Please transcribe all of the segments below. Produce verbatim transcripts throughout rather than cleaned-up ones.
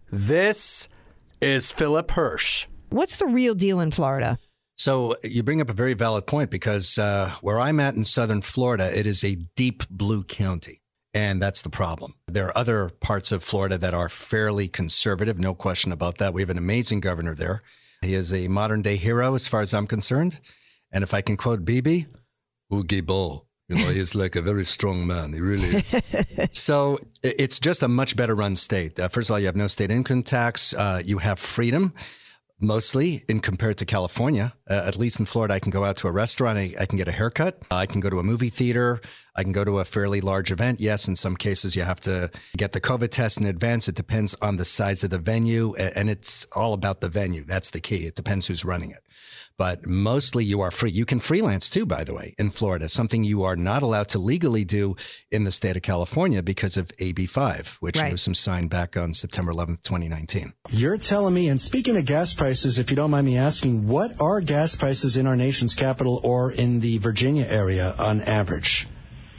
This is Philip Hirsch. What's the real deal in Florida? So you bring up a very valid point because uh, where I'm at in southern Florida, it is a deep blue county. And that's the problem. There are other parts of Florida that are fairly conservative, no question about that. We have an amazing governor there. He is a modern day hero as far as I'm concerned. And if I can quote Bibi, Oogie Ball. You know, he's like a very strong man. He really is. So it's just a much better run state. Uh, first of all, you have no state income tax. Uh, you have freedom. Mostly in compared to California, uh, at least in Florida, I can go out to a restaurant. I, I can get a haircut. I can go to a movie theater. I can go to a fairly large event. Yes, in some cases, you have to get the COVID test in advance. It depends on the size of the venue, and it's all about the venue. That's the key. It depends who's running it. But mostly you are free. You can freelance too, by the way, in Florida, something you are not allowed to legally do in the state of California because of A B five, which Right. Newsom signed back on September eleventh, twenty nineteen. You're telling me, and speaking of gas prices, if you don't mind me asking, what are gas prices in our nation's capital or in the Virginia area on average?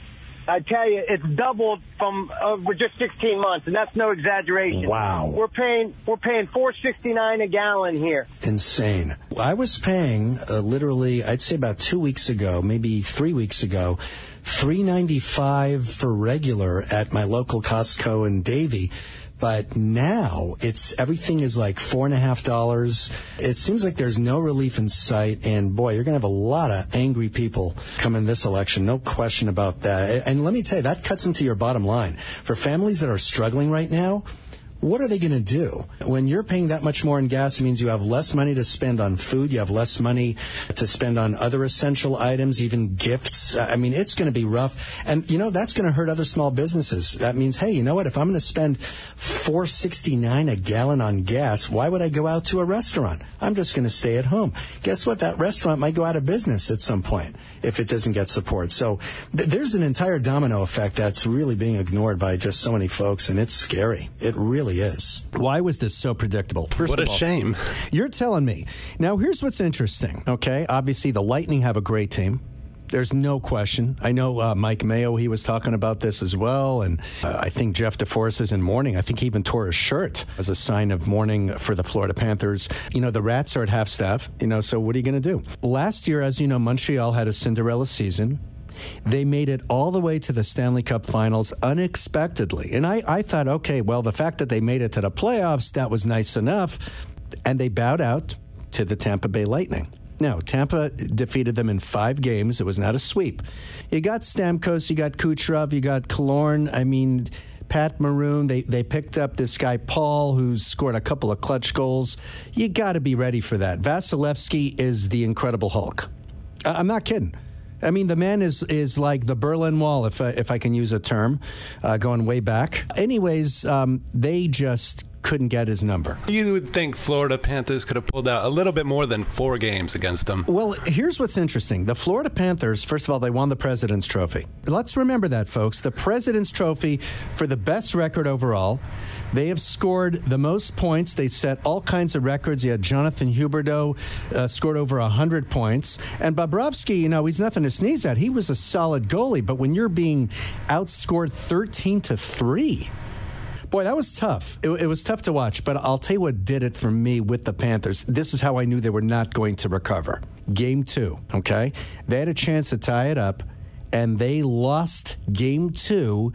I tell you, it's doubled from over just sixteen months, and that's no exaggeration. Wow. We're paying we're paying four sixty-nine a gallon here. Insane. I was paying uh, literally, I'd say about two weeks ago, maybe three weeks ago, three ninety-five for regular at my local Costco in Davie. But now it's everything is like four and a half dollars. It seems like there's no relief in sight. And boy, you're going to have a lot of angry people come in this election. No question about that. And let me tell you, that cuts into your bottom line. For families that are struggling right now, what are they going to do? When you're paying that much more in gas, it means you have less money to spend on food. You have less money to spend on other essential items, even gifts. I mean, it's going to be rough. And, you know, that's going to hurt other small businesses. That means, hey, you know what? If I'm going to spend four sixty-nine a gallon on gas, why would I go out to a restaurant? I'm just going to stay at home. Guess what? That restaurant might go out of business at some point if it doesn't get support. So th- there's an entire domino effect that's really being ignored by just so many folks, and it's scary. It really is. Why was this so predictable? First What of a all, shame. You're telling me. Now, here's what's interesting, okay? Obviously, the Lightning have a great team. There's no question. I know uh, Mike Mayo, he was talking about this as well. And uh, I think Jeff DeForest is in mourning. I think he even tore his shirt as a sign of mourning for the Florida Panthers. You know, the Rats are at half staff, you know, so what are you going to do? Last year, as you know, Montreal had a Cinderella season. They made it all the way to the Stanley Cup Finals unexpectedly. And I, I thought, okay, well, the fact that they made it to the playoffs, that was nice enough. And they bowed out to the Tampa Bay Lightning. Now, Tampa defeated them in five games. It was not a sweep. You got Stamkos, you got Kucherov, you got Killorn. I mean, Pat Maroon. They, they picked up this guy, Paul, who's scored a couple of clutch goals. You got to be ready for that. Vasilevsky is the Incredible Hulk. I, I'm not kidding. I mean, the man is is like the Berlin Wall, if I, if I can use a term, uh, going way back. Anyways, um, they just couldn't get his number. You would think Florida Panthers could have pulled out a little bit more than four games against them. Well, here's what's interesting. The Florida Panthers, first of all, they won the President's Trophy. Let's remember that, folks. The President's Trophy for the best record overall. They have scored the most points. They set all kinds of records. You had Jonathan Huberdeau uh, scored over one hundred points. And Bobrovsky, you know, he's nothing to sneeze at. He was a solid goalie. But when you're being outscored thirteen to three, boy, that was tough. It, it was tough to watch. But I'll tell you what did it for me with the Panthers. This is how I knew they were not going to recover. Game two, okay? They had a chance to tie it up, and they lost game two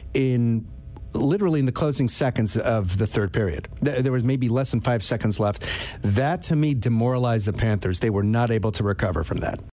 in literally in the closing seconds of the third period. There was maybe less than five seconds left. That, to me, demoralized the Panthers. They were not able to recover from that.